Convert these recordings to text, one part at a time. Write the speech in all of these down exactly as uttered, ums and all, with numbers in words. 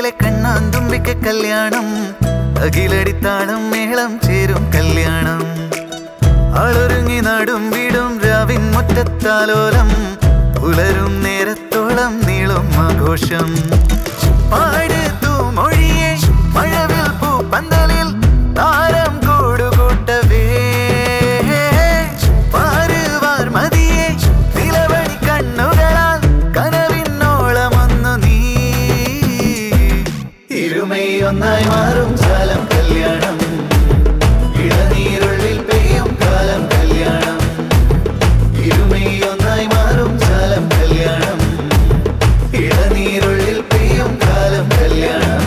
വീട്ടിലെ കണ്ണാന്തുമ്പിക്ക് കല്യാണം, അകിലടിത്താളം മേളം ചേരും കല്യാണം. ആളൊരുങ്ങി നാടും വീടും രാവിൻ മുറ്റത്താലോലം, പുലരും നേരത്തോളം നീളും ആഘോഷം. പാട് തൂമൊഴിയെ മഴവിൽ പൂപ്പന്തലിൽ താരം കൂടുകൂട്ടവേ, പാരുവാർ മതിയെ നിലവഴി കണ്ണുകളാൽ കനവിന്നോളമൊന്നു നീ. ഇരുമൈ ഒന്നായി മാറും കാലം കല്യാണം, ഇളനീരുള്ളിൽ പെയ്യും കാലം കല്യാണം. ഇരുമൈ ഒന്നായി മാറും കാലം കല്യാണം, ഇളനീരുള്ളിൽ പെയ്യും കാലം കല്യാണം.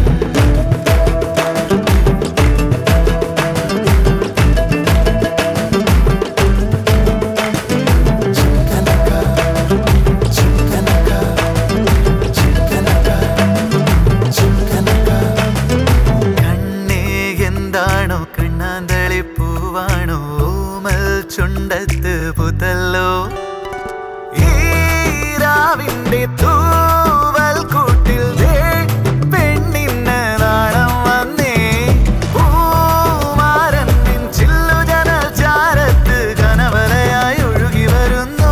കണ്ണേ എന്താണോ കണ്ണാന്തളി പൂവാണോ, ഓമൽ ചുണ്ടത്ത് പുതല്ലോ ഈരാവിന്റെ തൂവൽ കൂട്ടിൽ പെണ്ണിന് നാണം വന്നേ. പൂമാരൻ ചില്ലു ജനൽ ചാരത്ത് കനവലയായി ഒഴുകി വരുന്നു.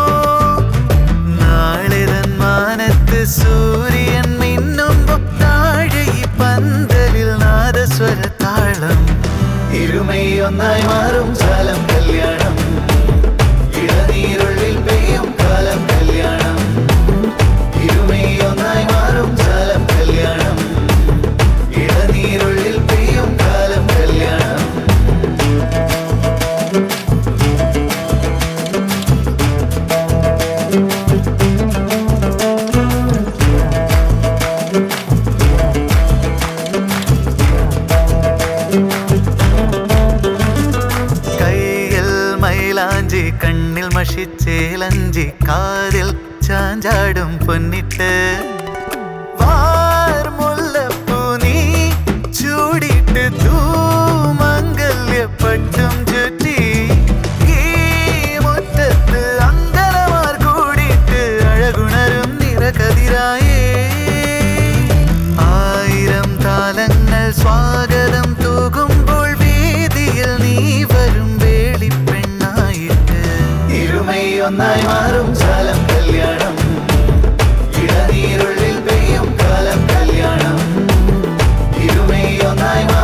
നാളെ തൻ മാനത്ത് സൂര്യൻ മിന്നുമ്പോ താഴെ ഈ പന്തലിൽ നാദസ്വര താളം. ഇരുമൈ ഒന്നായി മാറും കാലം കല്യാണം, ഇളനീരുള്ളിൽ പെയ്യും കാലം കല്യാണം. ഇരുമൈ ഒന്നായി മാറും കാലം കല്യാണം, ഇളനീരുള്ളിൽ പെയ്യും കാലം കല്യാണം. കയ്യിൽ മൈലാഞ്ചി കണ്ണിൽ മഷിച്ചേലഞ്ചി കാതിൽ ചാഞ്ചാടും പൊന്നിട്ട്, വാർമുല്ലപ്പൂ നീ ചൂടിട്ട് തൂമംഗല്യപ്പട്ടും ചുറ്റി. ഈ മുറ്റത്ത് അങ്കലമാർ കൂടിയിട്ട് അഴകുണരും നിറകതിരായേ. ആയിരം താലങ്ങൾ സ്വാഗതം തൂകുമ്പോൾ വേദിയിൽ നീ വരും വേളിപ്പെണ്ണായിട്ട്. ഇരുമൈ ഒന്നായി മാറും കാലം കല്യാണം, ഇളനീരുള്ളിൽ പെയ്യും കാലം കല്യാണം. ഇരുമൈ ഒന്നായി